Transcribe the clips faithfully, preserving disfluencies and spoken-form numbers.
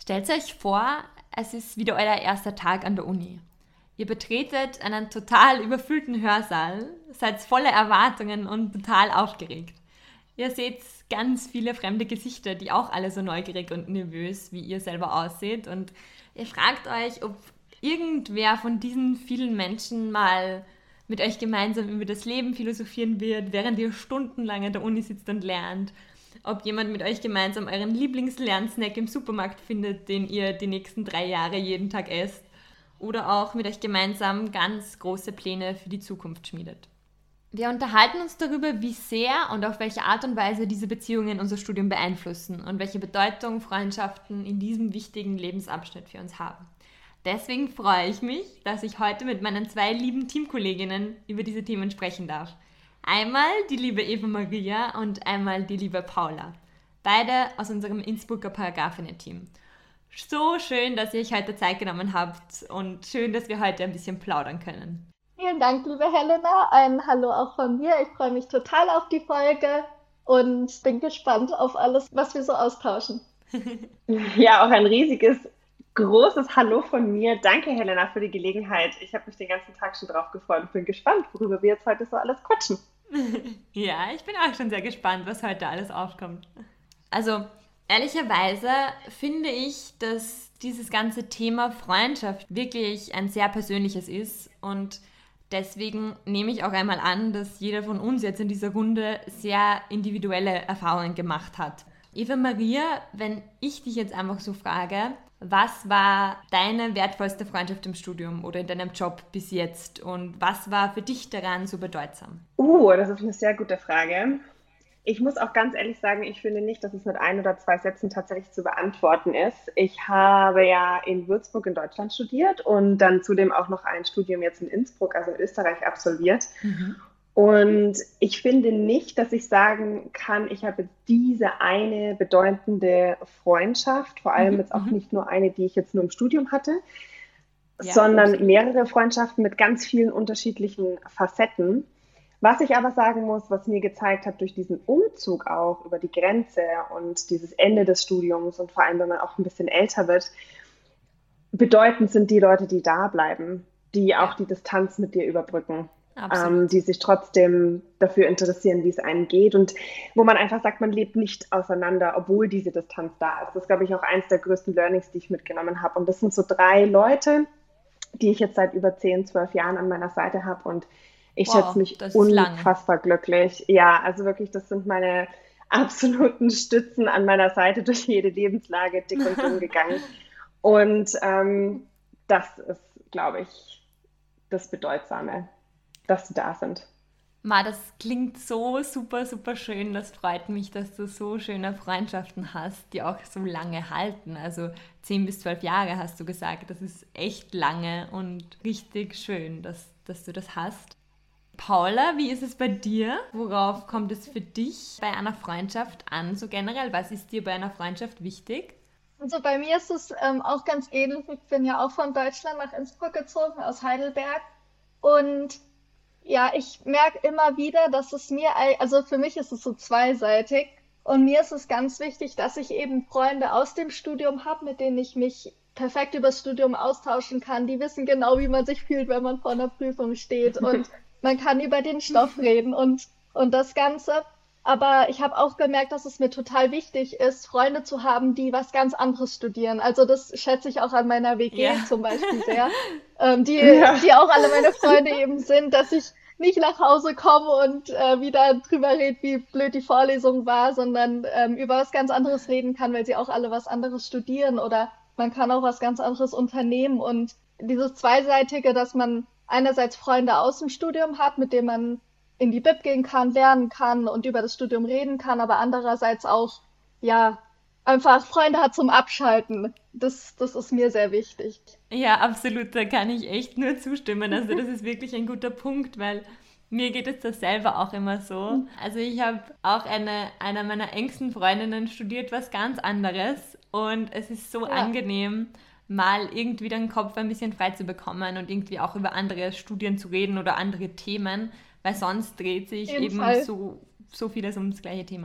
Stellt euch vor, es ist wieder euer erster Tag an der Uni. Ihr betretet einen total überfüllten Hörsaal, seid voller Erwartungen und total aufgeregt. Ihr seht ganz viele fremde Gesichter, die auch alle so neugierig und nervös wie ihr selber aussieht. Und ihr fragt euch, ob irgendwer von diesen vielen Menschen mal mit euch gemeinsam über das Leben philosophieren wird, während ihr stundenlang an der Uni sitzt und lernt. Ob jemand mit euch gemeinsam euren Lieblingslernsnack im Supermarkt findet, den ihr die nächsten drei Jahre jeden Tag esst. Oder auch mit euch gemeinsam ganz große Pläne für die Zukunft schmiedet. Wir unterhalten uns darüber, wie sehr und auf welche Art und Weise diese Beziehungen unser Studium beeinflussen und welche Bedeutung Freundschaften in diesem wichtigen Lebensabschnitt für uns haben. Deswegen freue ich mich, dass ich heute mit meinen zwei lieben Teamkolleginnen über diese Themen sprechen darf. Einmal die liebe Eva Maria und einmal die liebe Paula. Beide aus unserem Innsbrucker Paragraphinnen-Team. So schön, dass ihr euch heute Zeit genommen habt und schön, dass wir heute ein bisschen plaudern können. Vielen Dank, liebe Helena. Ein Hallo auch von mir. Ich freue mich total auf die Folge und bin gespannt auf alles, was wir so austauschen. Ja, auch ein riesiges, großes Hallo von mir. Danke, Helena, für die Gelegenheit. Ich habe mich den ganzen Tag schon drauf gefreut und bin gespannt, worüber wir jetzt heute so alles quatschen. Ja, ich bin auch schon sehr gespannt, was heute alles aufkommt. Also, ehrlicherweise finde ich, dass dieses ganze Thema Freundschaft wirklich ein sehr persönliches ist und deswegen nehme ich auch einmal an, dass jeder von uns jetzt in dieser Runde sehr individuelle Erfahrungen gemacht hat. Eva Maria, wenn ich dich jetzt einfach so frage, was war deine wertvollste Freundschaft im Studium oder in deinem Job bis jetzt und was war für dich daran so bedeutsam? Uh, das ist eine sehr gute Frage. Ich muss auch ganz ehrlich sagen, ich finde nicht, dass es mit ein oder zwei Sätzen tatsächlich zu beantworten ist. Ich habe ja in Würzburg in Deutschland studiert und dann zudem auch noch ein Studium jetzt in Innsbruck, also in Österreich, absolviert. Mhm. Und ich finde nicht, dass ich sagen kann, ich habe diese eine bedeutende Freundschaft, vor allem jetzt auch nicht nur eine, die ich jetzt nur im Studium hatte, ja, sondern absolut. Mehrere Freundschaften mit ganz vielen unterschiedlichen Facetten. Was ich aber sagen muss, was mir gezeigt hat durch diesen Umzug auch über die Grenze und dieses Ende des Studiums und vor allem, wenn man auch ein bisschen älter wird, bedeutend sind die Leute, die da bleiben, die auch die Distanz mit dir überbrücken. Ähm, die sich trotzdem dafür interessieren, wie es einem geht und wo man einfach sagt, man lebt nicht auseinander, obwohl diese Distanz da ist. Das ist, glaube ich, auch eins der größten Learnings, die ich mitgenommen habe. Und das sind so drei Leute, die ich jetzt seit über zehn, zwölf Jahren an meiner Seite habe und ich wow, schätze mich unfassbar glücklich. Ja, also wirklich, das sind meine absoluten Stützen an meiner Seite durch jede Lebenslage, dick und dünn gegangen. Und ähm, das ist, glaube ich, das Bedeutsame, dass sie da sind. Ma, das klingt so super, super schön. Das freut mich, dass du so schöne Freundschaften hast, die auch so lange halten. Also zehn bis zwölf Jahre hast du gesagt. Das ist echt lange und richtig schön, dass, dass du das hast. Paula, wie ist es bei dir? Worauf kommt es für dich bei einer Freundschaft an, so generell? Was ist dir bei einer Freundschaft wichtig? Also bei mir ist es ähm, auch ganz ähnlich. Ich bin ja auch von Deutschland nach Innsbruck gezogen, aus Heidelberg. Und ja, ich merke immer wieder, dass es mir, also für mich ist es so zweiseitig und mir ist es ganz wichtig, dass ich eben Freunde aus dem Studium habe, mit denen ich mich perfekt über das Studium austauschen kann. Die wissen genau, wie man sich fühlt, wenn man vor einer Prüfung steht und man kann über den Stoff reden und, und das Ganze. Aber ich habe auch gemerkt, dass es mir total wichtig ist, Freunde zu haben, die was ganz anderes studieren. Also das schätze ich auch an meiner W G yeah. zum Beispiel sehr, ähm, die, ja. die auch alle meine Freunde eben sind, dass ich nicht nach Hause komme und äh, wieder drüber rede, wie blöd die Vorlesung war, sondern ähm, über was ganz anderes reden kann, weil sie auch alle was anderes studieren oder man kann auch was ganz anderes unternehmen. Und dieses Zweiseitige, dass man einerseits Freunde aus dem Studium hat, mit denen man in die Bib gehen kann, lernen kann und über das Studium reden kann, aber andererseits auch, ja, einfach Freunde hat zum Abschalten. Das, das ist mir sehr wichtig. Ja, absolut, da kann ich echt nur zustimmen. Also das ist wirklich ein guter Punkt, weil mir geht es das selber auch immer so. Also ich habe auch eine, eine meiner engsten Freundinnen studiert was ganz anderes und es ist so ja. angenehm, mal irgendwie den Kopf ein bisschen frei zu bekommen und irgendwie auch über andere Studien zu reden oder andere Themen, weil sonst dreht sich eben so, so vieles um das gleiche Thema.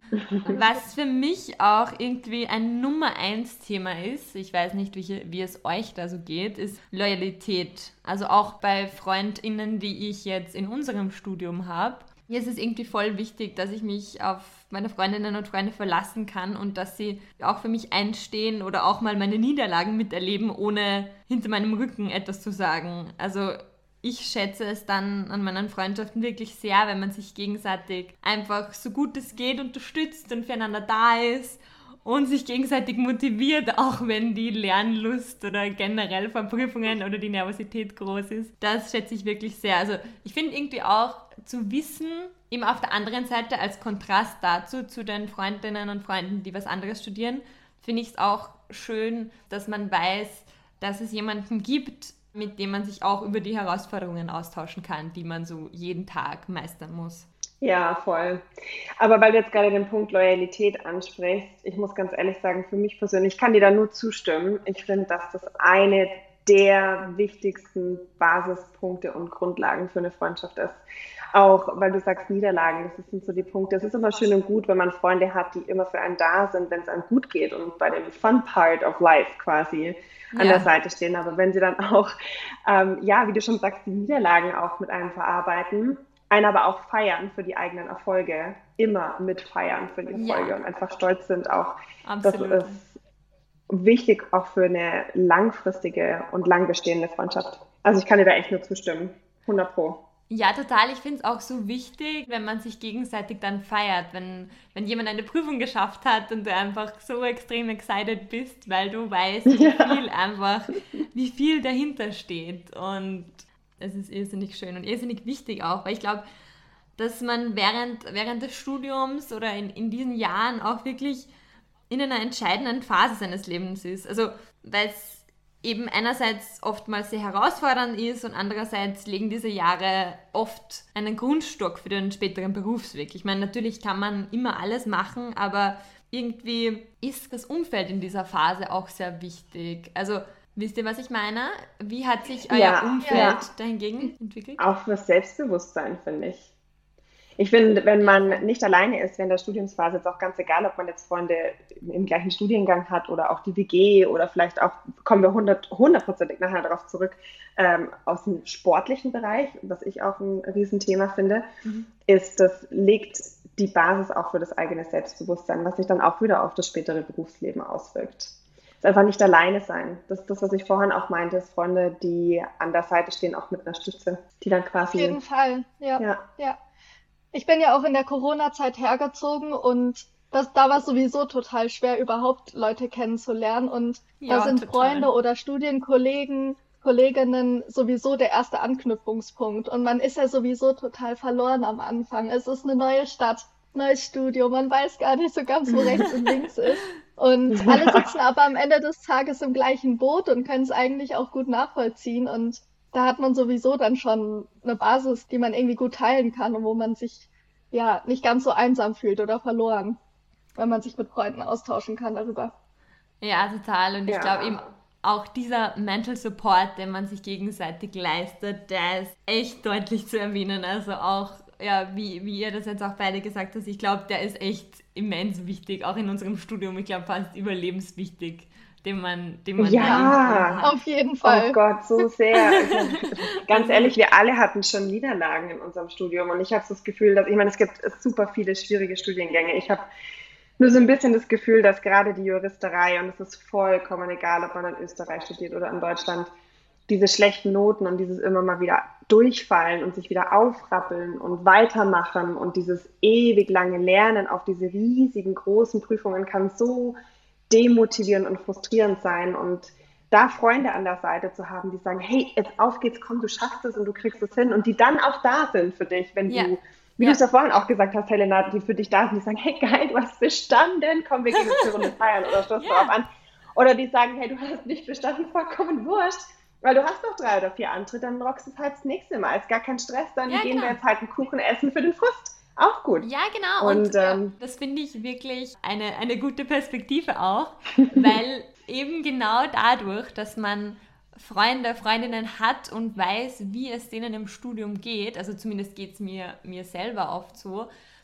Was für mich auch irgendwie ein Nummer eins Thema ist, ich weiß nicht, wie, wie es euch da so geht, ist Loyalität. Also auch bei FreundInnen, die ich jetzt in unserem Studium habe. Hier ist es irgendwie voll wichtig, dass ich mich auf meine Freundinnen und Freunde verlassen kann und dass sie auch für mich einstehen oder auch mal meine Niederlagen miterleben, ohne hinter meinem Rücken etwas zu sagen. Also ich schätze es dann an meinen Freundschaften wirklich sehr, wenn man sich gegenseitig einfach so gut es geht unterstützt und füreinander da ist und sich gegenseitig motiviert, auch wenn die Lernlust oder generell vor Prüfungen oder die Nervosität groß ist. Das schätze ich wirklich sehr. Also ich finde irgendwie auch zu wissen, eben auf der anderen Seite als Kontrast dazu, zu den Freundinnen und Freunden, die was anderes studieren, finde ich es auch schön, dass man weiß, dass es jemanden gibt, mit dem man sich auch über die Herausforderungen austauschen kann, die man so jeden Tag meistern muss. Ja, voll. Aber weil du jetzt gerade den Punkt Loyalität ansprichst, ich muss ganz ehrlich sagen, für mich persönlich, ich kann dir da nur zustimmen. Ich finde, dass das eine der wichtigsten Basispunkte und Grundlagen für eine Freundschaft ist. Auch weil du sagst Niederlagen, das sind so die Punkte. Es ist immer schön und gut, wenn man Freunde hat, die immer für einen da sind, wenn es einem gut geht und bei dem Fun Part of Life quasi an Ja. der Seite stehen. Aber wenn sie dann auch, ähm, ja, wie du schon sagst, die Niederlagen auch mit einem verarbeiten, einen aber auch feiern für die eigenen Erfolge, immer mitfeiern für die Erfolge Ja, und einfach stolz sind auch. Das absolut. ist wichtig auch für eine langfristige und lang bestehende Freundschaft. Also ich kann dir da echt nur zustimmen. hundert Pro. Ja, total. Ich finde es auch so wichtig, wenn man sich gegenseitig dann feiert, wenn, wenn jemand eine Prüfung geschafft hat und du einfach so extrem excited bist, weil du weißt, wie viel einfach, wie viel dahinter steht. Und es ist irrsinnig schön und irrsinnig wichtig auch, weil ich glaube, dass man während, während des Studiums oder in, in diesen Jahren auch wirklich in einer entscheidenden Phase seines Lebens ist. Also, weil es eben einerseits oftmals sehr herausfordernd ist und andererseits legen diese Jahre oft einen Grundstock für den späteren Berufsweg. Ich meine, natürlich kann man immer alles machen, aber irgendwie ist das Umfeld in dieser Phase auch sehr wichtig. Also, wisst ihr, was ich meine? Wie hat sich euer Ja, Umfeld ja. dahingegen entwickelt? Auch fürs Selbstbewusstsein, finde ich. Ich finde, wenn Ja, man nicht alleine ist während der Studiumsphase, ist auch ganz egal, ob man jetzt Freunde im gleichen Studiengang hat oder auch die W G oder vielleicht auch, kommen wir hundert, hundertprozentig nachher darauf zurück, ähm, aus dem sportlichen Bereich, was ich auch ein Riesenthema finde, Mhm. ist, das legt die Basis auch für das eigene Selbstbewusstsein, was sich dann auch wieder auf das spätere Berufsleben auswirkt. Es ist einfach nicht alleine sein. Das ist das, was ich vorhin auch meinte, ist Freunde, die an der Seite stehen, auch mit einer Stütze, die dann Auf jeden quasi, Fall, ja, ja, ja. Ich bin ja auch in der Corona-Zeit hergezogen und das, da war es sowieso total schwer, überhaupt Leute kennenzulernen. Und da Ja, sind Freunde total. oder Studienkollegen, Kolleginnen sowieso der erste Anknüpfungspunkt. Und man ist ja sowieso total verloren am Anfang. Es ist eine neue Stadt, neues Studio, man weiß gar nicht so ganz, wo rechts und links ist. Und alle sitzen aber am Ende des Tages im gleichen Boot und können es eigentlich auch gut nachvollziehen. Und da hat man sowieso dann schon eine Basis, die man irgendwie gut teilen kann und wo man sich ja nicht ganz so einsam fühlt oder verloren, wenn man sich mit Freunden austauschen kann darüber. Ja, total. Und ich glaube eben ja. auch dieser Mental Support, den man sich gegenseitig leistet, der ist echt deutlich zu erwähnen. Also auch, ja, wie, wie ihr das jetzt auch beide gesagt habt, ich glaube, der ist echt immens wichtig, auch in unserem Studium. Ich glaube, fast überlebenswichtig, den man, den man da irgendwie Ja, hat. Auf jeden oh Fall. Gott, so sehr. Ich meine, ganz Also, ehrlich, wir alle hatten schon Niederlagen in unserem Studium und ich habe so das Gefühl, dass, ich meine, es gibt super viele schwierige Studiengänge. Ich habe nur so ein bisschen das Gefühl, dass gerade die Juristerei, und es ist vollkommen egal, ob man in Österreich studiert oder in Deutschland, diese schlechten Noten und dieses immer mal wieder durchfallen und sich wieder aufrappeln und weitermachen und dieses ewig lange Lernen auf diese riesigen großen Prüfungen kann so demotivierend und frustrierend sein. Und da Freunde an der Seite zu haben, die sagen, hey, jetzt auf geht's, komm, du schaffst es und du kriegst es hin und die dann auch da sind für dich, wenn ja, du, wie du ja, es ja vorhin auch gesagt hast, Helena, die für dich da sind, die sagen, hey, geil, du hast bestanden, komm, wir gehen jetzt eine Runde feiern oder stoß darauf ja, an. Oder die sagen, hey, du hast nicht bestanden, vollkommen wurscht, weil du hast noch drei oder vier Antritte, dann rockst du es halt das nächste Mal. Ist gar kein Stress, dann ja, gehen wir genau. jetzt halt einen Kuchen essen für den Frust. Auch gut. Ja, genau. Und Und ähm, das finde ich wirklich eine, eine gute Perspektive auch, weil eben genau dadurch, dass man Freunde, Freundinnen hat und weiß, wie es denen im Studium geht, also zumindest geht es mir, mir selber oft so,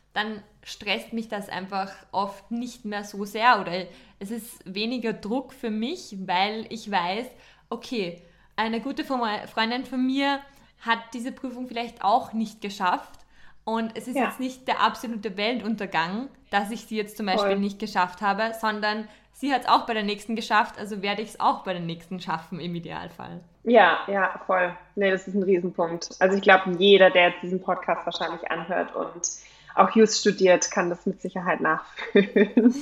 dann stresst mich das einfach oft nicht mehr so sehr oder es ist weniger Druck für mich, weil ich weiß, okay, eine gute Freundin von mir hat diese Prüfung vielleicht auch nicht geschafft und es ist Ja. jetzt nicht der absolute Weltuntergang, dass ich sie jetzt zum Beispiel Voll. nicht geschafft habe, sondern sie hat es auch bei der nächsten geschafft, also werde ich es auch bei der nächsten schaffen im Idealfall. Ja, ja, voll. Nee, das ist ein Riesenpunkt. Also ich glaube, jeder, der jetzt diesen Podcast wahrscheinlich anhört und auch Just studiert, kann das mit Sicherheit nachfühlen.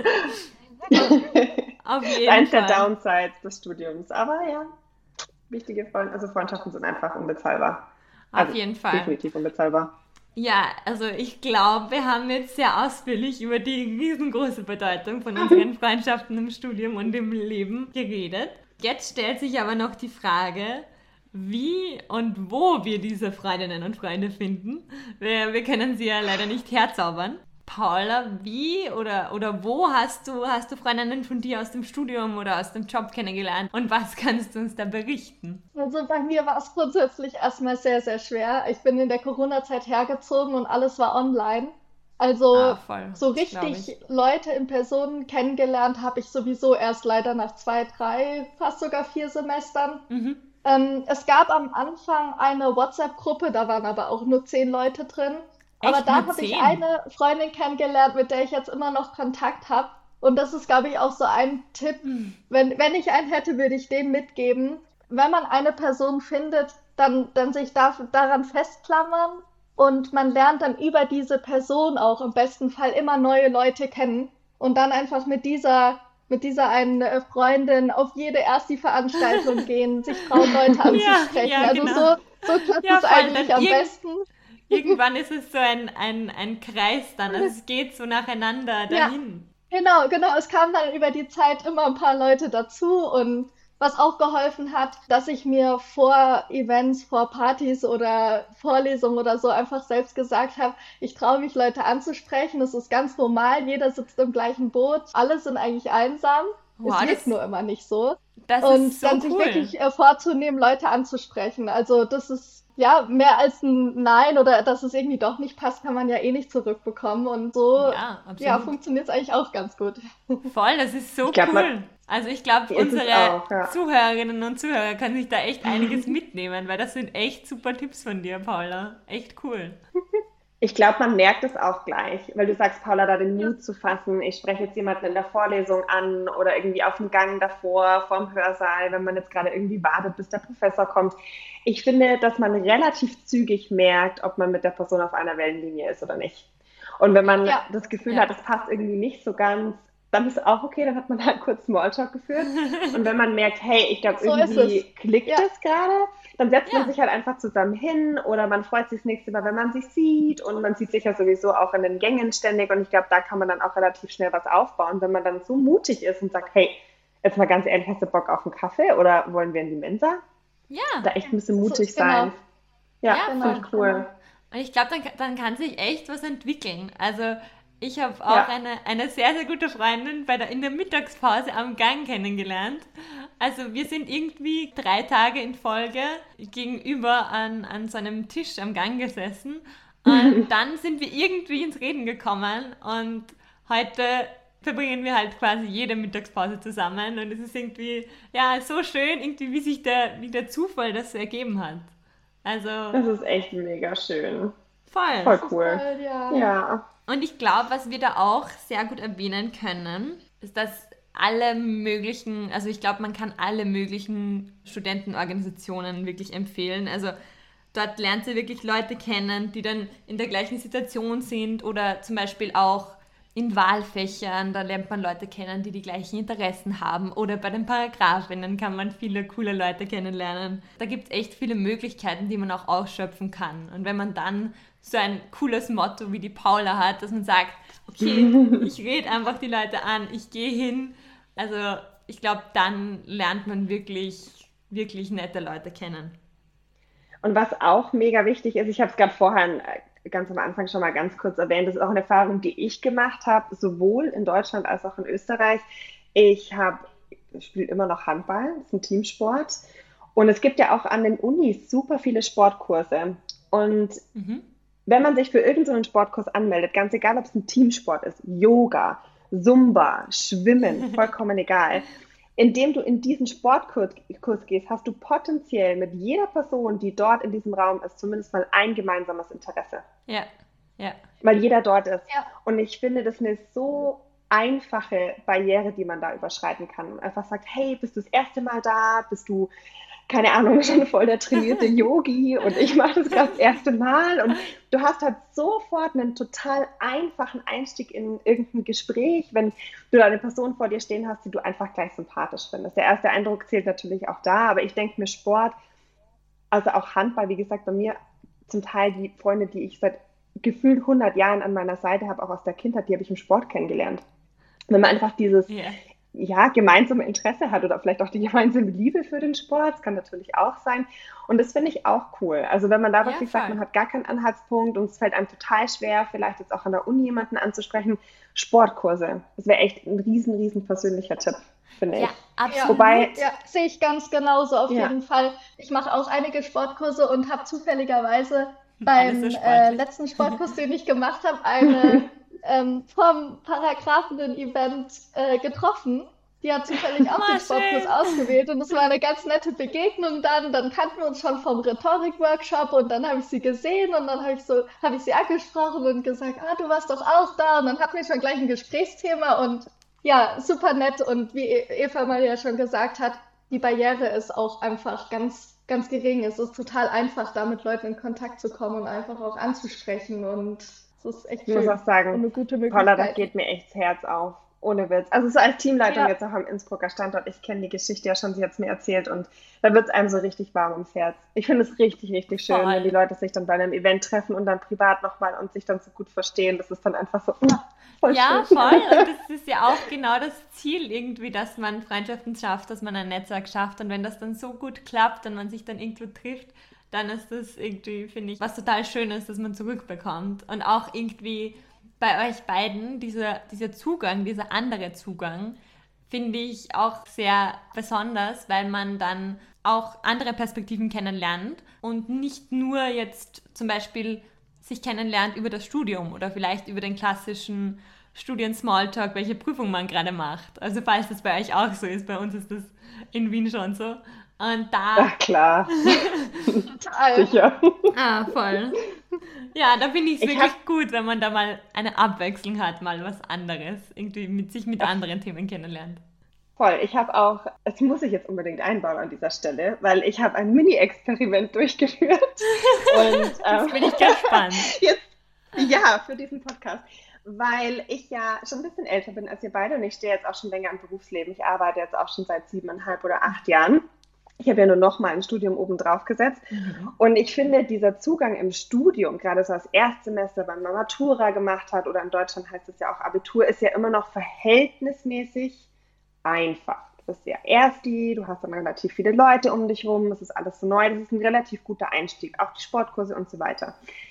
Ja, auf Das ist jeden eins der Fall. Downsides des Studiums. Aber ja, wichtige Freund also Freundschaften sind einfach unbezahlbar. Auf Also jeden Fall. definitiv unbezahlbar. Ja, also ich glaube, wir haben jetzt sehr ausführlich über die riesengroße Bedeutung von unseren Freundschaften im Studium und im Leben geredet. Jetzt stellt sich aber noch die Frage, wie und wo wir diese Freundinnen und Freunde finden. Wir, wir können sie ja leider nicht herzaubern. Paula, wie oder, oder wo hast du, hast du Freundinnen von dir aus dem Studium oder aus dem Job kennengelernt und was kannst du uns da berichten? Also bei mir war es grundsätzlich erstmal sehr, sehr schwer. Ich bin in der Corona-Zeit hergezogen und alles war online. Also Ah, voll, so das glaube ich. richtig Leute in Person kennengelernt habe ich sowieso erst leider nach zwei, drei, fast sogar vier Semestern. Mhm. Ähm, es gab am Anfang eine WhatsApp-Gruppe, da waren aber auch nur zehn Leute drin. Aber Echt da nur habe ich zehn? eine Freundin kennengelernt, mit der ich jetzt immer noch Kontakt habe. Und das ist, glaube ich, auch so ein Tipp. Wenn, wenn ich einen hätte, würde ich den mitgeben. Wenn man eine Person findet, dann, dann sich da, daran festklammern und man lernt dann über diese Person auch im besten Fall immer neue Leute kennen und dann einfach mit dieser, mit dieser einen äh, Freundin auf jede Ersti-Veranstaltung gehen, sich trauen, Leute Ja, anzusprechen. ja, Also genau. so, so klappt Ja, es voll, eigentlich dann am irgend, besten. irgendwann ist es so ein, ein, ein Kreis dann, also es geht so nacheinander Ja, dahin. genau, genau. Es kamen dann über die Zeit immer ein paar Leute dazu und was auch geholfen hat, dass ich mir vor Events, vor Partys oder Vorlesungen oder so einfach selbst gesagt habe, ich traue mich, Leute anzusprechen. Das ist ganz normal. Jeder sitzt im gleichen Boot. Alle sind eigentlich einsam. Es Wow, wirkt das, nur immer nicht so. das ist Und so dann sich cool. wirklich äh, vorzunehmen, Leute anzusprechen. Also das ist ja mehr als ein Nein oder dass es irgendwie doch nicht passt, kann man ja eh nicht zurückbekommen. Und so, Ja, ja, absolut. funktioniert es eigentlich auch ganz gut. Voll, das ist Ich so glaube, man cool. Also ich glaube, ist es unsere auch, ja. Zuhörerinnen und Zuhörer können sich da echt einiges mitnehmen, weil das sind echt super Tipps von dir, Paula. Echt cool. Ich glaube, man merkt es auch gleich, weil du sagst, Paula, da den Ja, Mut zu fassen. Ich spreche jetzt jemanden in der Vorlesung an oder irgendwie auf dem Gang davor, vorm Hörsaal, wenn man jetzt gerade irgendwie wartet, bis der Professor kommt. Ich finde, dass man relativ zügig merkt, ob man mit der Person auf einer Wellenlinie ist oder nicht. Und wenn man ja, das Gefühl Ja. hat, es passt irgendwie nicht so ganz, dann ist auch okay, dann hat man halt kurz Smalltalk geführt. Und wenn man merkt, hey, ich glaube, so ist irgendwie es. klickt Ja, es gerade, dann setzt man Ja. sich halt einfach zusammen hin oder man freut sich das nächste Mal, wenn man sich sieht und man sieht sich ja sowieso auch in den Gängen ständig und ich glaube, da kann man dann auch relativ schnell was aufbauen, wenn man dann so mutig ist und sagt, hey, jetzt mal ganz ehrlich, hast du Bock auf einen Kaffee oder wollen wir in die Mensa? Ja. Da echt ein bisschen so, mutig genau, sein. Ja, Ja, finde voll. genau, ich cool. genau. Und ich glaube, dann, dann kann sich echt was entwickeln. Also ich habe auch Ja, eine, eine sehr, sehr gute Freundin bei der, in der Mittagspause am Gang kennengelernt. Also wir sind irgendwie drei Tage in Folge gegenüber an, an so einem Tisch am Gang gesessen. Und dann sind wir irgendwie ins Reden gekommen. Und heute verbringen wir halt quasi jede Mittagspause zusammen. Und es ist irgendwie, ja, so schön, irgendwie, wie sich der, wie der Zufall das so ergeben hat. Also das ist echt mega schön. voll. Voll Das ist cool. toll, ja. Ja. Und ich glaube, was wir da auch sehr gut erwähnen können, ist, dass alle möglichen, also ich glaube, man kann alle möglichen Studentenorganisationen wirklich empfehlen. Also dort lernt sie wirklich Leute kennen, die dann in der gleichen Situation sind oder zum Beispiel auch in Wahlfächern, da lernt man Leute kennen, die die gleichen Interessen haben. Oder bei den Paragraphinnen kann man viele coole Leute kennenlernen. Da gibt es echt viele Möglichkeiten, die man auch ausschöpfen kann. Und wenn man dann so ein cooles Motto wie die Paula hat, dass man sagt, okay, ich rede einfach die Leute an, ich gehe hin. Also ich glaube, dann lernt man wirklich, wirklich nette Leute kennen. Und was auch mega wichtig ist, ich habe es gerade vorher äh, ganz am Anfang schon mal ganz kurz erwähnt, das ist auch eine Erfahrung, die ich gemacht habe, sowohl in Deutschland als auch in Österreich. Ich habe, ich spiele immer noch Handball, das ist ein Teamsport. Und es gibt ja auch an den Unis super viele Sportkurse. Und Mhm. wenn man sich für irgendeinen Sportkurs anmeldet, ganz egal, ob es ein Teamsport ist, Yoga, Zumba, Schwimmen, vollkommen egal, indem du in diesen Sportkurs Kurs gehst, hast du potenziell mit jeder Person, die dort in diesem Raum ist, zumindest mal ein gemeinsames Interesse. Ja, ja. Weil jeder dort ist. Ja. Und ich finde, das ist eine so einfache Barriere, die man da überschreiten kann. Und einfach sagt, hey, bist du das erste Mal da? Bist du, keine Ahnung, schon voll der trainierte Yogi und ich mache das gerade das erste Mal. Und du hast halt sofort einen total einfachen Einstieg in irgendein Gespräch, wenn du da eine Person vor dir stehen hast, die du einfach gleich sympathisch findest. Der erste Eindruck zählt natürlich auch da, aber ich denke mir Sport, also auch Handball, wie gesagt, bei mir zum Teil die Freunde, die ich seit gefühlt hundert Jahren an meiner Seite habe, auch aus der Kindheit, die habe ich im Sport kennengelernt. Wenn man einfach dieses Yeah. ja, gemeinsame Interesse hat oder vielleicht auch die gemeinsame Liebe für den Sport, das kann natürlich auch sein. Und das finde ich auch cool. Also wenn man da Ja, wirklich sagt, voll. man hat gar keinen Anhaltspunkt und es fällt einem total schwer, vielleicht jetzt auch an der Uni jemanden anzusprechen, Sportkurse. Das wäre echt ein riesen, riesen persönlicher Tipp, finde Ja, ich. absolut. Wobei- Ja, sehe ich ganz genauso auf Ja. jeden Fall. Ich mache auch einige Sportkurse und habe zufälligerweise Alles beim so äh, sportlich. letzten Sportkurs, den ich gemacht habe, eine ähm, vom Paragraphen-Event äh, getroffen. Die hat zufällig auch Ah, den Sportkurs schön. ausgewählt und es war eine ganz nette Begegnung dann. Dann kannten wir uns schon vom Rhetorik-Workshop und dann habe ich sie gesehen und dann habe ich so, habe ich sie angesprochen und gesagt, ah, du warst doch auch da und dann hatten wir schon gleich ein Gesprächsthema und ja, super nett und wie Eva mal ja schon gesagt hat, die Barriere ist auch einfach ganz, ganz gering. Es ist total einfach, da mit Leuten in Kontakt zu kommen und einfach auch anzusprechen und es ist echt Ich muss schön auch sagen, und eine gute Paula, da Möglichkeit. geht mir echt das Herz auf. Ohne Witz. Also so als Teamleitung Ja. jetzt auch am Innsbrucker Standort, ich kenne die Geschichte ja schon, sie hat es mir erzählt und da wird es einem so richtig warm ums Herz. Ich finde es richtig, richtig schön, Voll. wenn die Leute sich dann bei einem Event treffen und dann privat nochmal und sich dann so gut verstehen. Das ist dann einfach so, mm, voll Ja, schön. voll. Und das ist ja auch genau das Ziel irgendwie, dass man Freundschaften schafft, dass man ein Netzwerk schafft. Und wenn das dann so gut klappt und man sich dann irgendwo trifft, dann ist das irgendwie, finde ich, was total Schönes, dass man zurückbekommt. Und auch irgendwie bei euch beiden, dieser, dieser Zugang, dieser andere Zugang, finde ich auch sehr besonders, weil man dann auch andere Perspektiven kennenlernt und nicht nur jetzt zum Beispiel sich kennenlernt über das Studium oder vielleicht über den klassischen Studien-Smalltalk, welche Prüfung man gerade macht. Also falls das bei euch auch so ist, bei uns ist das in Wien schon so. Und da... Ach klar, Total. sicher. Ah, voll. Ja, da finde ich es Ich wirklich gut, wenn man da mal eine Abwechslung hat, mal was anderes, irgendwie mit sich mit anderen Themen kennenlernt. Voll. Ich habe auch, das muss ich jetzt unbedingt einbauen an dieser Stelle, weil ich habe ein Mini-Experiment durchgeführt. Und Jetzt ähm, bin ich gespannt. Jetzt, ja, für diesen Podcast. Weil ich ja schon ein bisschen älter bin als ihr beide und ich stehe jetzt auch schon länger im Berufsleben. Ich arbeite jetzt auch schon seit siebeneinhalb oder acht Jahren. Ich habe ja nur noch mal ein Studium oben drauf gesetzt. Und ich finde, dieser Zugang im Studium, gerade so als Erstsemester, wenn man Matura gemacht hat oder in Deutschland heißt es ja auch Abitur, ist ja immer noch verhältnismäßig einfach. Du bist ja Ersti, du hast dann relativ viele Leute um dich rum, es ist alles so neu, das ist ein relativ guter Einstieg, auch die Sportkurse und so weiter.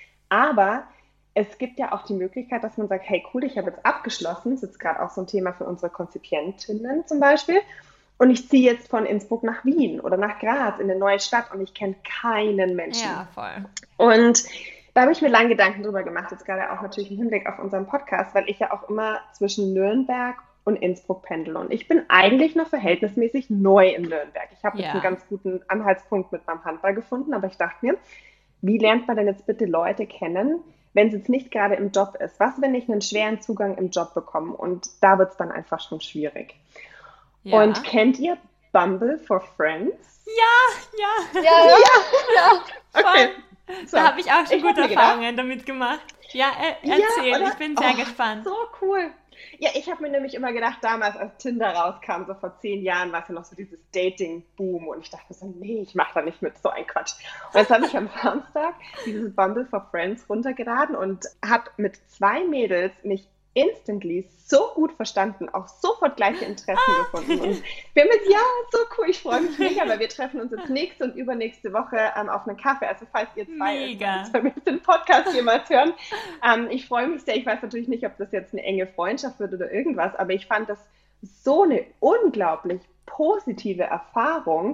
Aber es gibt ja auch die Möglichkeit, dass man sagt, hey cool, ich habe jetzt abgeschlossen, das ist jetzt gerade auch so ein Thema für unsere Konzipientinnen zum Beispiel, und ich ziehe jetzt von Innsbruck nach Wien oder nach Graz in eine neue Stadt und ich kenne keinen Menschen. Ja, voll. Und da habe ich mir lange Gedanken drüber gemacht, jetzt gerade auch natürlich im Hinblick auf unseren Podcast, weil ich ja auch immer zwischen Nürnberg und Innsbruck pendle. Und ich bin eigentlich noch verhältnismäßig neu in Nürnberg. Ich habe jetzt Ja. einen ganz guten Anhaltspunkt mit meinem Handball gefunden, aber ich dachte mir, wie lernt man denn jetzt bitte Leute kennen, wenn es jetzt nicht gerade im Job ist? Was, wenn ich einen schweren Zugang im Job bekomme? Und da wird es dann einfach schon schwierig. Ja. Und kennt ihr Bumble for Friends? ja, Ja, ja, ja. Okay. So. da habe ich auch schon Ich hab gute mir gedacht- Erfahrungen damit gemacht. Ja, äh, Ja, erzähl, oder? ich bin sehr Oh, gespannt. So cool. Ja, ich habe mir nämlich immer gedacht, damals, als Tinder rauskam, so vor zehn Jahren, war es ja noch so dieses Dating-Boom und ich dachte so, nee, ich mache da nicht mit, so ein Quatsch. Und jetzt habe ich am Samstag dieses Bumble for Friends runtergeladen und habe mit zwei Mädels mich instantly so gut verstanden, auch sofort gleiche Interessen gefunden. Und wir haben jetzt, ja, so cool, ich freue mich mega, weil wir treffen uns jetzt nächste und übernächste Woche ähm, auf einen Kaffee. Also falls ihr zwei Mega. wenn wir den Podcast jemals hören, ähm, ich freue mich sehr. Ich weiß natürlich nicht, ob das jetzt eine enge Freundschaft wird oder irgendwas, aber ich fand das so eine unglaublich positive Erfahrung,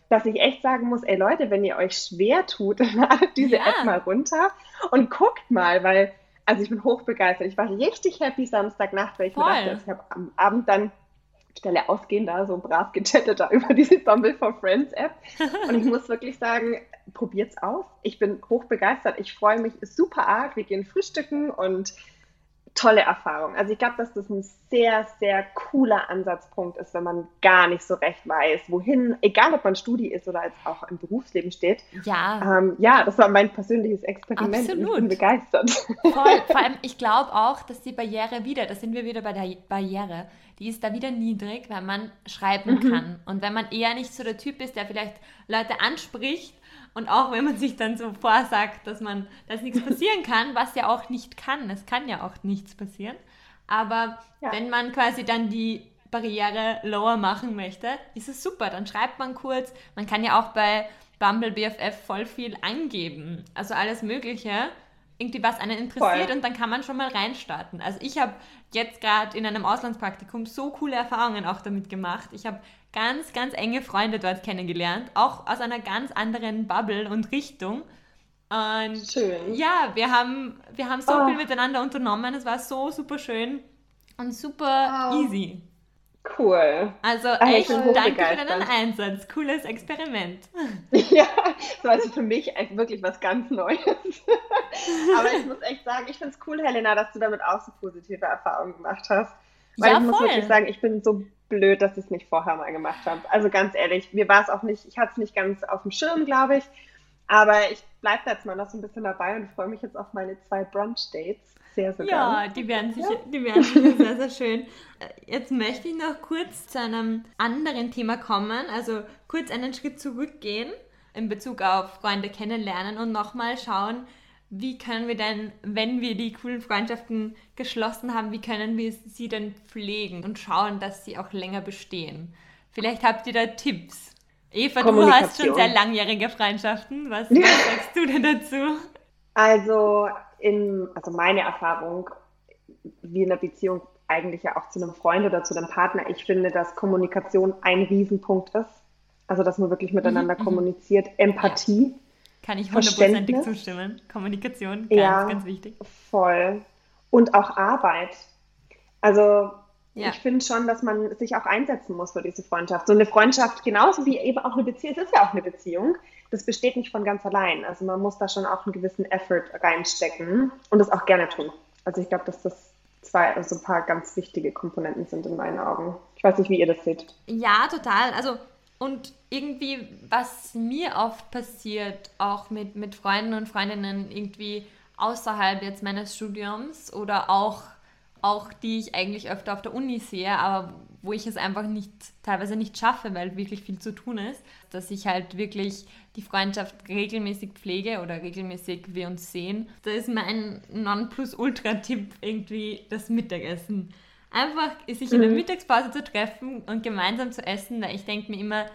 dass ich echt sagen muss, ey Leute, wenn ihr euch schwer tut, dann ladet diese Ja, App mal runter und guckt mal, weil, also ich bin hochbegeistert. Ich war richtig happy Samstagnacht, weil ich mir dachte, voll. also ich habe am Abend dann Stelle ausgehen, da so brav gechattet da über diese Bumble for Friends App. Und ich muss wirklich sagen, probiert's aus. Ich bin hochbegeistert. Ich freue mich super arg. Wir gehen frühstücken und tolle Erfahrung. Also ich glaube, dass das ein sehr, sehr cooler Ansatzpunkt ist, wenn man gar nicht so recht weiß, wohin, egal ob man Studi ist oder als auch im Berufsleben steht. Ja, Ähm, ja, das war mein persönliches Experiment und ich bin absolut. begeistert. Voll. Vor allem, ich glaube auch, dass die Barriere wieder, da sind wir wieder bei der Barriere, die ist da wieder niedrig, weil man schreiben Mhm. kann. Und wenn man eher nicht so der Typ ist, der vielleicht Leute anspricht und auch wenn man sich dann so vorsagt, dass man, dass nichts passieren kann, was ja auch nicht kann, es kann ja auch nichts passieren. Aber Ja, wenn man quasi dann die Barriere lower machen möchte, ist es super. Dann schreibt man kurz. Man kann ja auch bei Bumble B F F voll viel angeben. Also alles Mögliche. Irgendwie was einen interessiert voll. und dann kann man schon mal reinstarten. Also ich habe jetzt gerade in einem Auslandspraktikum so coole Erfahrungen auch damit gemacht. Ich habe ganz, ganz enge Freunde dort kennengelernt, auch aus einer ganz anderen Bubble und Richtung. Und Schön. ja, wir haben, wir haben so viel Oh, miteinander unternommen. Es war so super schön und super Wow. easy. cool. Also Ah, ich echt bin Toll. danke für deinen hochbegeistert. Einsatz. Cooles Experiment. Ja, das war also für mich echt wirklich was ganz Neues. Aber ich muss echt sagen, ich finde es cool, Helena, dass du damit auch so positive Erfahrungen gemacht hast. Weil ich Ja, muss wirklich voll. sagen, ich bin so blöd, dass ich es nicht vorher mal gemacht habe. Also ganz ehrlich, mir war es auch nicht, ich hatte es nicht ganz auf dem Schirm, glaube ich. Aber ich bleibe da jetzt mal noch so ein bisschen dabei und freue mich jetzt auf meine zwei Brunch-Dates. Sehr sogar. Ja, die werden Ja. sicher, die werden sicher sehr, sehr schön. Äh, Jetzt möchte ich noch kurz zu einem anderen Thema kommen, also kurz einen Schritt zurückgehen in Bezug auf Freunde kennenlernen und nochmal schauen, wie können wir denn, wenn wir die coolen Freundschaften geschlossen haben, wie können wir sie denn pflegen und schauen, dass sie auch länger bestehen. Vielleicht habt ihr da Tipps. Eva, du hast schon sehr Kommunikation. langjährige Freundschaften. Was, was sagst du denn dazu? Also, in, also meine Erfahrung, wie in einer Beziehung eigentlich ja auch zu einem Freund oder zu einem Partner, ich finde, dass Kommunikation ein Riesenpunkt ist. Also, dass man wirklich Mhm, miteinander mhm. kommuniziert. Ja. Empathie, Kann ich hundertprozentig Verständnis, zustimmen. Kommunikation, ganz, ja, ganz wichtig. voll. Und auch Arbeit. Also, Ja, ich finde schon, dass man sich auch einsetzen muss für diese Freundschaft. So eine Freundschaft, genauso wie eben auch eine Beziehung, es ist ja auch eine Beziehung, das besteht nicht von ganz allein. Also man muss da schon auch einen gewissen Effort reinstecken und das auch gerne tun. Also ich glaube, dass das zwei, also ein paar ganz wichtige Komponenten sind in meinen Augen. Ich weiß nicht, wie ihr das seht. ja, total. Also, und irgendwie, was mir oft passiert, auch mit, mit Freunden und Freundinnen, irgendwie außerhalb jetzt meines Studiums oder auch, auch die ich eigentlich öfter auf der Uni sehe, aber wo ich es einfach nicht, teilweise nicht schaffe, weil wirklich viel zu tun ist, dass ich halt wirklich die Freundschaft regelmäßig pflege oder regelmäßig wir uns sehen. Da ist mein Nonplusultra-Tipp irgendwie das Mittagessen. Einfach sich in der Mhm. Mittagspause zu treffen und gemeinsam zu essen, weil ich denke mir immer,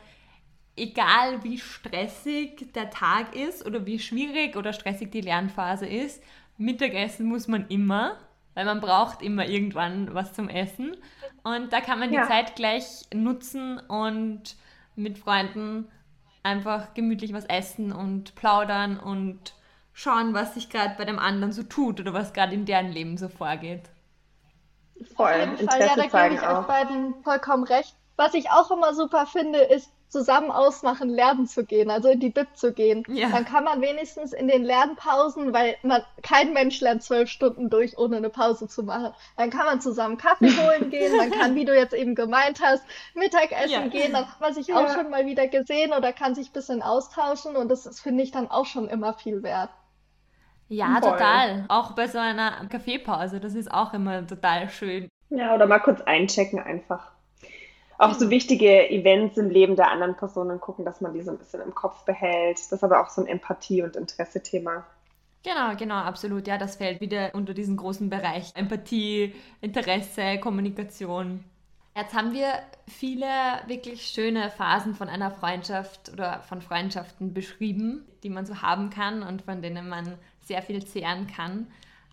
egal wie stressig der Tag ist oder wie schwierig oder stressig die Lernphase ist, Mittagessen muss man immer, weil man braucht immer irgendwann was zum Essen. Und da kann man die Ja, Zeit gleich nutzen und mit Freunden einfach gemütlich was essen und plaudern und schauen, was sich gerade bei dem anderen so tut oder was gerade in deren Leben so vorgeht. Auf voll. jeden Fall, ja, Interesse da gebe zeigen ich euch auch. beiden vollkommen recht. Was ich auch immer super finde, ist zusammen ausmachen, lernen zu gehen, also in die Bib zu gehen. Ja, Dann kann man wenigstens in den Lernpausen, weil man, kein Mensch lernt zwölf Stunden durch, ohne eine Pause zu machen. Dann kann man zusammen Kaffee holen gehen, man kann, wie du jetzt eben gemeint hast, ja. Mittagessen gehen, dann hat man sich auch Ja, schon mal wieder gesehen oder kann sich ein bisschen austauschen und das ist, finde ich, dann auch schon immer viel wert. Ja, voll. total. Auch bei so einer Kaffeepause, das ist auch immer total schön. Ja, oder mal kurz einchecken einfach. Auch so Genau. wichtige Events im Leben der anderen Personen gucken, dass man die so ein bisschen im Kopf behält. Das ist aber auch so ein Empathie- und Interesse-Thema. Genau, genau, absolut. Ja, das fällt wieder unter diesen großen Bereich Empathie, Interesse, Kommunikation. Jetzt haben wir viele wirklich schöne Phasen von einer Freundschaft oder von Freundschaften beschrieben, die man so haben kann und von denen man sehr viel zehren kann.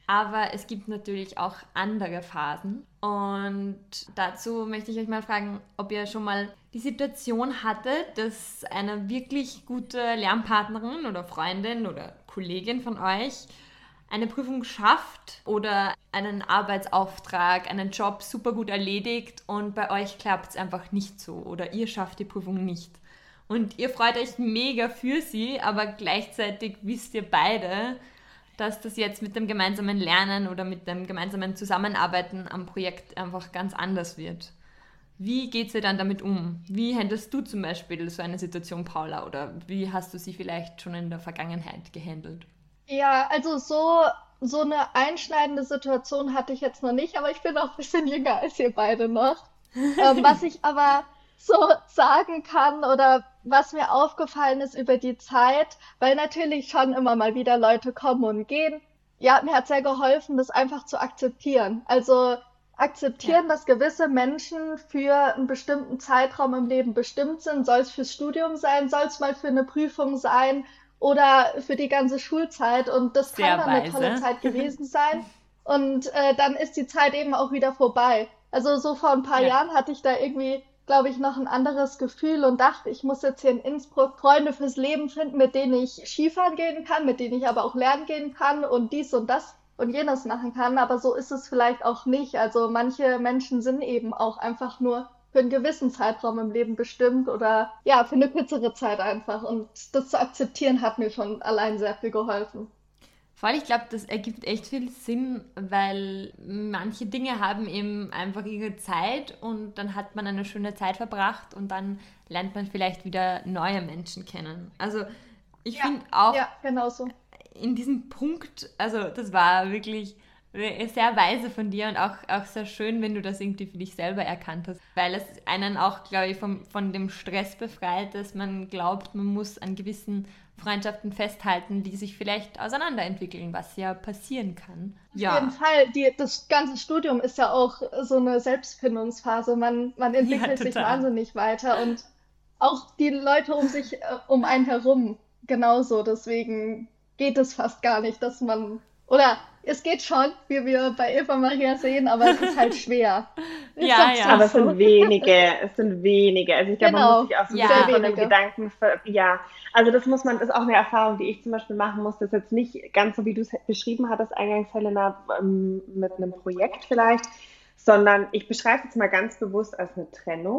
Aber es gibt natürlich auch andere Phasen. Und dazu möchte ich euch mal fragen, ob ihr schon mal die Situation hattet, dass eine wirklich gute Lernpartnerin oder Freundin oder Kollegin von euch eine Prüfung schafft oder einen Arbeitsauftrag, einen Job super gut erledigt und bei euch klappt es einfach nicht so oder ihr schafft die Prüfung nicht. Und ihr freut euch mega für sie, aber gleichzeitig wisst ihr beide, dass das jetzt mit dem gemeinsamen Lernen oder mit dem gemeinsamen Zusammenarbeiten am Projekt einfach ganz anders wird. Wie geht ihr dann damit um? Wie handelst du zum Beispiel so eine Situation, Paula, oder wie hast du sie vielleicht schon in der Vergangenheit gehandelt? Ja, also so, so eine einschneidende Situation hatte ich jetzt noch nicht, aber ich bin auch ein bisschen jünger als ihr beide noch. Ähm, was ich aber so sagen kann oder was mir aufgefallen ist über die Zeit, weil natürlich schon immer mal wieder Leute kommen und gehen. Ja, mir hat sehr geholfen, das einfach zu akzeptieren. Also Ja, akzeptieren, dass gewisse Menschen für einen bestimmten Zeitraum im Leben bestimmt sind. Soll es fürs Studium sein, soll es mal für eine Prüfung sein oder für die ganze Schulzeit. Und das kann sehr dann eine tolle weise. Zeit gewesen sein. Und äh, dann ist die Zeit eben auch wieder vorbei. Also so vor ein paar Ja, Jahren hatte ich da irgendwie, glaube ich, noch ein anderes Gefühl und dachte, ich muss jetzt hier in Innsbruck Freunde fürs Leben finden, mit denen ich Skifahren gehen kann, mit denen ich aber auch lernen gehen kann und dies und das und jenes machen kann. Aber so ist es vielleicht auch nicht. Also manche Menschen sind eben auch einfach nur für einen gewissen Zeitraum im Leben bestimmt oder ja, für eine kürzere Zeit einfach. Und das zu akzeptieren hat mir schon allein sehr viel geholfen. voll, ich glaube, das ergibt echt viel Sinn, weil manche Dinge haben eben einfach ihre Zeit und dann hat man eine schöne Zeit verbracht und dann lernt man vielleicht wieder neue Menschen kennen. Also ich Ja, finde auch ja, genau so. in diesem Punkt, also das war wirklich sehr weise von dir und auch, auch sehr schön, wenn du das irgendwie für dich selber erkannt hast, weil es einen auch, glaube ich, vom, von dem Stress befreit, dass man glaubt, man muss an gewissen Freundschaften festhalten, die sich vielleicht auseinanderentwickeln, was ja passieren kann. Auf jeden Ja, Fall, die, das ganze Studium ist ja auch so eine Selbstfindungsphase. Man, man ja, entwickelt sich total. wahnsinnig weiter und auch die Leute um sich, äh, um einen herum genauso. Deswegen geht es fast gar nicht, dass man, oder es geht schon, wie wir bei Eva Maria sehen, aber es ist halt schwer. Ist Ja, einfach Aber ja, es sind so. wenige, es sind wenige. Also ich glaube, man muss Genau, sich auch so ein bisschen sehr ja, von dem wenige. Gedanken, ver ja, also das muss man, das ist auch eine Erfahrung, die ich zum Beispiel machen muss. Das ist jetzt nicht ganz so, wie du es beschrieben hattest, eingangs, Helena, ähm, mit einem Projekt vielleicht, sondern ich beschreibe es jetzt mal ganz bewusst als eine Trennung.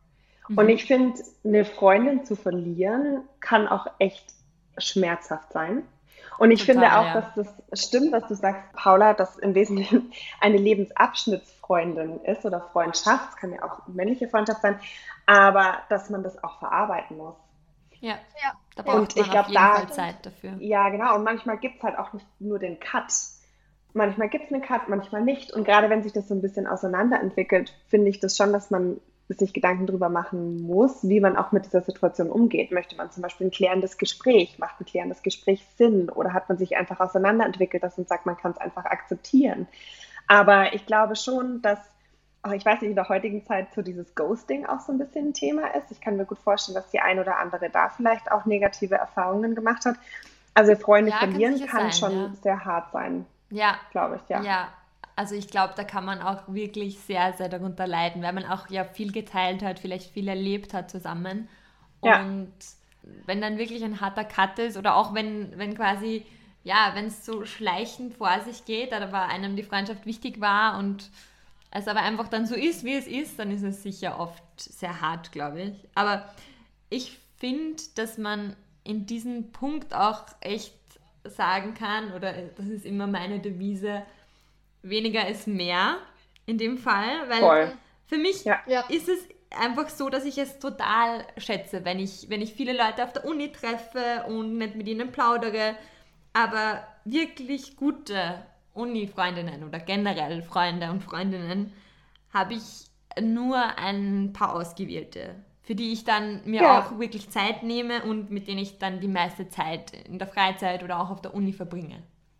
Und mhm, ich finde, eine Freundin zu verlieren, kann auch echt schmerzhaft sein. Und ich finde total, auch, dass ja. das stimmt, was du sagst, Paula, dass im Wesentlichen eine Lebensabschnittsfreundin ist oder Freundschaft, es kann ja auch männliche Freundschaft sein, aber dass man das auch verarbeiten muss. Ja, Ja, da ja, braucht Und ich man auf glaube, jeden da, Fall stimmt. Zeit dafür. ja genau, und manchmal gibt es halt auch nicht nur den Cut. Manchmal gibt es einen Cut, manchmal nicht. Und gerade wenn sich das so ein bisschen auseinanderentwickelt, finde ich das schon, dass man sich Gedanken darüber machen muss, wie man auch mit dieser Situation umgeht. Möchte man zum Beispiel ein klärendes Gespräch? Macht ein klärendes Gespräch Sinn? Oder hat man sich einfach auseinanderentwickelt, dass man sagt, man kann es einfach akzeptieren? Aber ich glaube schon, dass, auch ich weiß nicht, in der heutigen Zeit so dieses Ghosting auch so ein bisschen ein Thema ist. Ich kann mir gut vorstellen, dass die ein oder andere da vielleicht auch negative Erfahrungen gemacht hat. Also Freunde Ja, kann verlieren sicher kann sein, schon ja. sehr hart sein, Ja, glaube ich, ja. ja. Also ich glaube, da kann man auch wirklich sehr, sehr darunter leiden, weil man auch ja viel geteilt hat, vielleicht viel erlebt hat zusammen. Ja, Und wenn dann wirklich ein harter Cut ist oder auch wenn, wenn quasi, ja, wenn es so schleichend vor sich geht, aber einem die Freundschaft wichtig war und es aber einfach dann so ist, wie es ist, dann ist es sicher oft sehr hart, glaube ich. Aber ich finde, dass man in diesem Punkt auch echt sagen kann, oder das ist immer meine Devise, weniger ist mehr in dem Fall, weil voll. Mhm. für mich Ja, Ja, ist es einfach so, dass ich es total schätze, wenn ich, wenn ich viele Leute auf der Uni treffe und nicht mit ihnen plaudere, aber wirklich gute Uni-Freundinnen oder generell Freunde und Freundinnen habe ich nur ein paar ausgewählte, für die ich dann mir ja. auch wirklich Zeit nehme und mit denen ich dann die meiste Zeit in der Freizeit oder auch auf der Uni verbringe.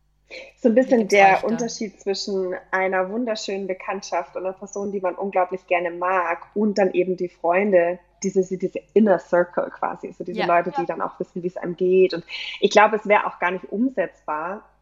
So ein Wie bisschen geht's der euch da? Unterschied zwischen einer wunderschönen Bekanntschaft und einer Person, die man unglaublich gerne mag, und dann eben die Freunde, diese, diese Inner Circle quasi, so diese Ja, Leute, die ja, dann auch wissen, wie es einem geht. Und ich glaube, es wäre auch gar nicht umsetzbar,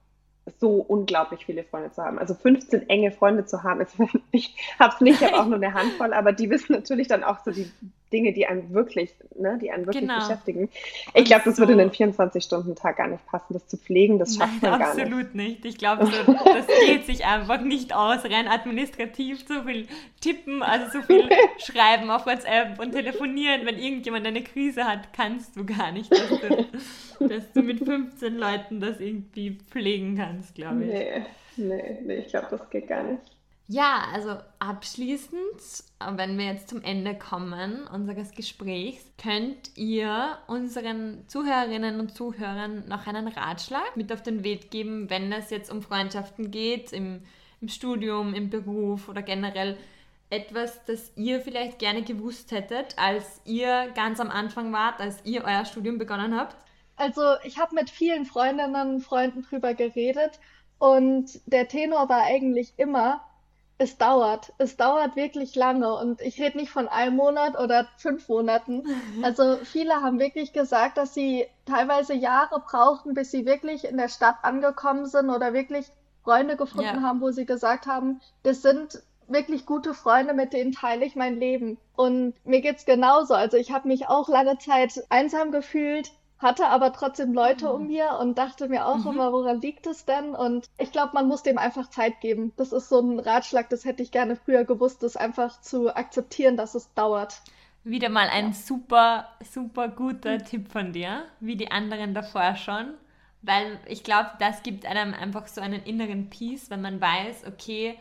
so unglaublich viele Freunde zu haben. Also fünfzehn enge Freunde zu haben, ist, ich habe es nicht, ich habe auch nur eine Handvoll, aber die wissen natürlich dann auch so die Dinge, die einen wirklich, ne, die einen wirklich Genau. beschäftigen. Ich Und glaube, das würde in so- den vierundzwanzig-Stunden-Tag gar nicht passen, das zu pflegen, das schafft Nein, man gar nicht. absolut nicht. Ich glaube, so, das geht sich einfach nicht aus, rein administrativ, so viel tippen, also so viel schreiben auf WhatsApp und telefonieren. Wenn irgendjemand eine Krise hat, kannst du gar nicht, dass du, dass du mit fünfzehn Leuten das irgendwie pflegen kannst, glaube ich. Nee, nee, nee, ich glaube, das geht gar nicht. Ja, also abschließend, wenn wir jetzt zum Ende kommen unseres Gesprächs, könnt ihr unseren Zuhörerinnen und Zuhörern noch einen Ratschlag mit auf den Weg geben, wenn es jetzt um Freundschaften geht, im, im Studium, im Beruf oder generell etwas, das ihr vielleicht gerne gewusst hättet, als ihr ganz am Anfang wart, als ihr euer Studium begonnen habt? Also ich habe mit vielen Freundinnen und Freunden drüber geredet und der Tenor war eigentlich immer, es dauert. Es dauert wirklich lange und ich rede nicht von einem Monat oder fünf Monaten. Also viele haben wirklich gesagt, dass sie teilweise Jahre brauchten, bis sie wirklich in der Stadt angekommen sind oder wirklich Freunde gefunden Ja. haben, wo sie gesagt haben, das sind wirklich gute Freunde, mit denen teile ich mein Leben. Und mir geht's genauso. Also ich habe mich auch lange Zeit einsam gefühlt, hatte aber trotzdem Leute um mir und dachte mir auch Mhm. immer, woran liegt es denn? Und ich glaube, man muss dem einfach Zeit geben. Das ist so ein Ratschlag, das hätte ich gerne früher gewusst, das einfach zu akzeptieren, dass es dauert. Wieder mal ein super, super guter Tipp von dir, wie die anderen davor schon. Weil ich glaube, das gibt einem einfach so einen inneren Peace, wenn man weiß, okay,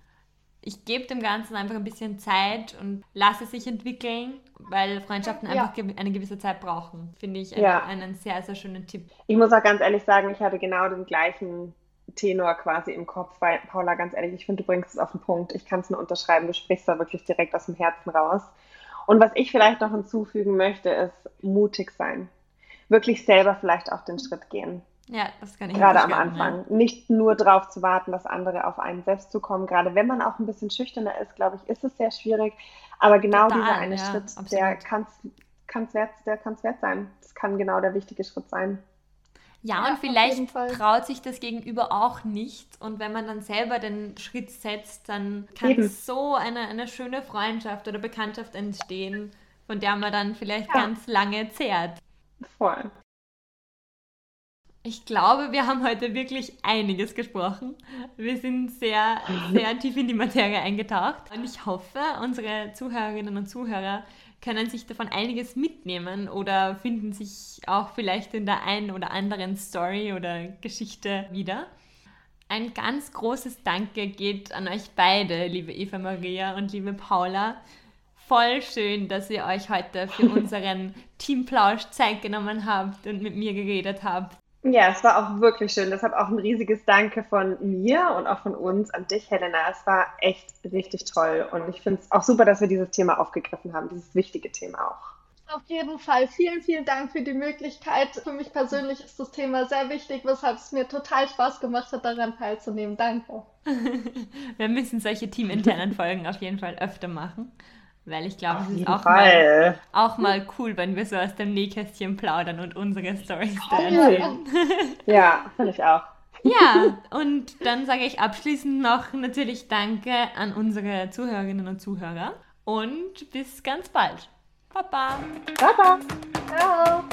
ich gebe dem Ganzen einfach ein bisschen Zeit und lasse es sich entwickeln, weil Freundschaften Ja. einfach ge- eine gewisse Zeit brauchen. Finde ich einen, Ja. einen sehr, sehr schönen Tipp. Ich muss auch ganz ehrlich sagen, ich hatte genau den gleichen Tenor quasi im Kopf, weil Paula, ganz ehrlich, ich finde, du bringst es auf den Punkt. Ich kann es nur unterschreiben, du sprichst da wirklich direkt aus dem Herzen raus. Und was ich vielleicht noch hinzufügen möchte, ist mutig sein. Wirklich selber vielleicht auch den Schritt gehen. Ja, das kann ich Gerade am unterschreiben, ja. Anfang. Nicht nur darauf zu warten, dass andere auf einen selbst zukommen. Gerade wenn man auch ein bisschen schüchterner ist, glaube ich, ist es sehr schwierig. Aber genau Total, dieser eine ja, Schritt, der absolut. kann es wert, der kann's wert sein. Das kann genau der wichtige Schritt sein. Ja, Ja, und auf vielleicht jeden Fall. traut sich das Gegenüber auch nicht. Und wenn man dann selber den Schritt setzt, dann kann Eben. so eine, eine schöne Freundschaft oder Bekanntschaft entstehen, von der man dann vielleicht Ja. ganz lange zehrt. Voll. Ich glaube, wir haben heute wirklich einiges gesprochen. Wir sind sehr, sehr tief in die Materie eingetaucht. Und ich hoffe, unsere Zuhörerinnen und Zuhörer können sich davon einiges mitnehmen oder finden sich auch vielleicht in der einen oder anderen Story oder Geschichte wieder. Ein ganz großes Danke geht an euch beide, liebe Eva Maria und liebe Paula. Voll schön, dass ihr euch heute für unseren Teamplausch Zeit genommen habt und mit mir geredet habt. Ja, es war auch wirklich schön. Deshalb auch ein riesiges Danke von mir und auch von uns an dich, Helena. Es war echt richtig toll. Und ich finde es auch super, dass wir dieses Thema aufgegriffen haben, dieses wichtige Thema auch. Auf jeden Fall. Vielen, vielen Dank für die Möglichkeit. Für mich persönlich ist das Thema sehr wichtig, weshalb es mir total Spaß gemacht hat, daran teilzunehmen. Danke. Wir müssen solche teaminternen Folgen auf jeden Fall öfter machen, weil ich glaube, Auf es ist jeden auch mal, Fall. auch mal cool, wenn wir so aus dem Nähkästchen plaudern und unsere Storys da Voll. erzählen. Ja, finde ich auch. Ja, und dann sage ich abschließend noch natürlich Danke an unsere Zuhörerinnen und Zuhörer und bis ganz bald. Baba! Baba. Ciao.